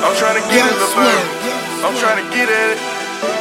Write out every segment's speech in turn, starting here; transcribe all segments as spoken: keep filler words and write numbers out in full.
I'm tryna get it, little baby. I'm tryna get at it.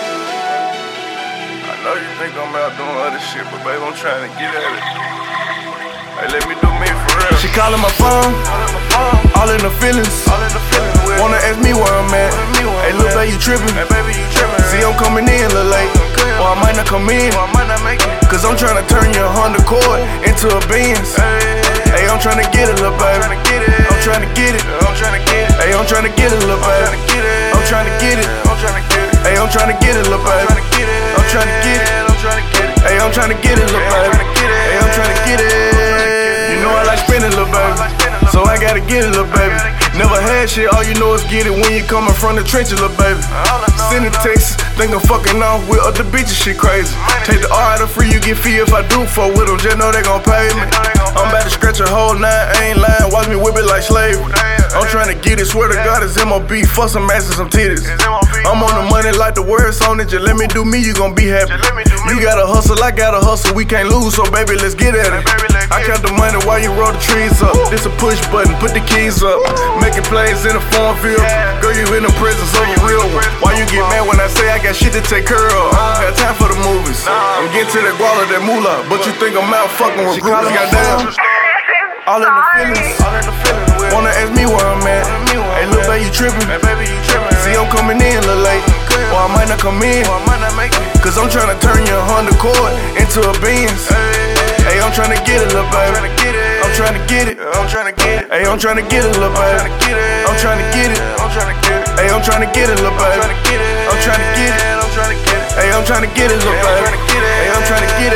I know you think I'm out doing other shit, but baby, I'm tryna get at it. Hey, let me do me for real. She calling my phone, all in the feelings. Wanna ask me where I'm at. Hey, little baby, you trippin'. See, I'm coming in a little late, or I might not come in, cause I'm tryna turn your Honda Accord into a Benz. Hey, I'm tryna get it, little baby. I'm tryna get it. Hey, I'm tryna get it, little baby. I'm tryna get it. Hey, I'm tryna get it, little baby. I'm tryna get it. Hey, I'm tryna get it, little baby. Hey, I'm tryna get it. You know I like spinning, little baby, so I gotta get it, little baby. Never had shit, all you know is get it when you coming from the trenches, little baby. Sending texts, think I'm fucking off with other bitches, shit crazy. Take the R out of free, you get fee if I do fuck with them, just know they gon' pay me. I'm about to scratch a whole nine, I ain't lying, watch me whip it like slavery. I'm tryna get it, swear to God it's M O B, fuck some ass and some titties. I'm on the money like the words on it, just let me do me, you gon' be happy. You gotta hustle, I gotta hustle, we can't lose, so baby, let's get at it. I count the money while you roll the trees up. This a push button, put the keys up. Making plays in the farm field. Girl, you in the presence of a real one. Why you get mad when I say I got shit to take care of? I don't have time for the movies. I'm getting to that guala, that moolah, but you think I'm out fucking with groupies. Goddamn, all in the feelings. Wanna ask me where I'm at. Hey, little baby, you trippin'. See, I'm coming in a little late, or I might not come in, cause I'm tryna turn your Honda Accord into a Benz. Hey, I'm tryna get it, little baby. I'm tryna get it. Hey, I'm tryna get it, little baby. I'm tryna get it. Hey, I'm tryna get it, little baby. I'm tryna get it. Hey, I'm tryna get it, little baby. Hey, I'm tryna get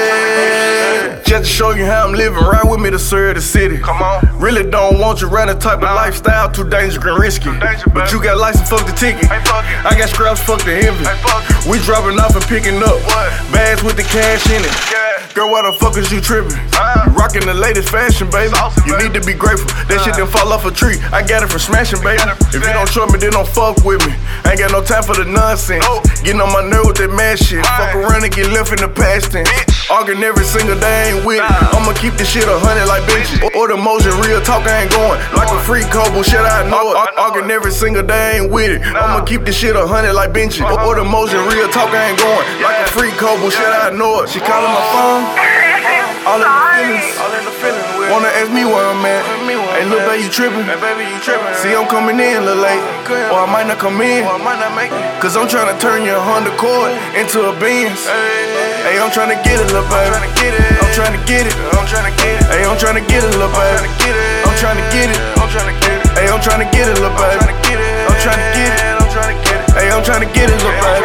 it. Just to show you how I'm living, ride with me to serve the city. Come on. Really don't want you running type of lifestyle, too dangerous and risky. But you got license, fuck the ticket. I got scraps, fuck the envy. We dropping off and picking up bags with the cash in it. Girl, why the fuck is you trippin'? You rockin' the latest fashion, baby. You need to be grateful. That shit didn't fall off a tree. I got it from smashing, baby. If you don't trust me, then don't fuck with me. I ain't got no time for the nonsense. Getting on my nerve with that mad shit. Fuck around and get left in the past tense. Arguing every single day, ain't with it. I'ma keep this shit a hundred like bitches. Or the motion, real talk, I ain't going. Like a free couple, shit, I know it. Arguing every single day, ain't with it. I'ma keep this shit a hundred like benches. Or the motion, real talk, I ain't going. Like a free couple, shit, I know it. She calling my phone, all in the feelings. Wanna ask me where I'm at. Hey, little baby, you trippin'. See, I'm coming in a little late, or I might not come in, cause I'm tryna turn your Honda Accord into a Benz. Hey, I'm tryna get it, little baby. I'm tryna get it. Hey, I'm tryna get it, little baby. I'm tryna get it. Hey, I'm tryna get it, little baby. I'm tryna get it. Hey, I'm tryna get it, little baby.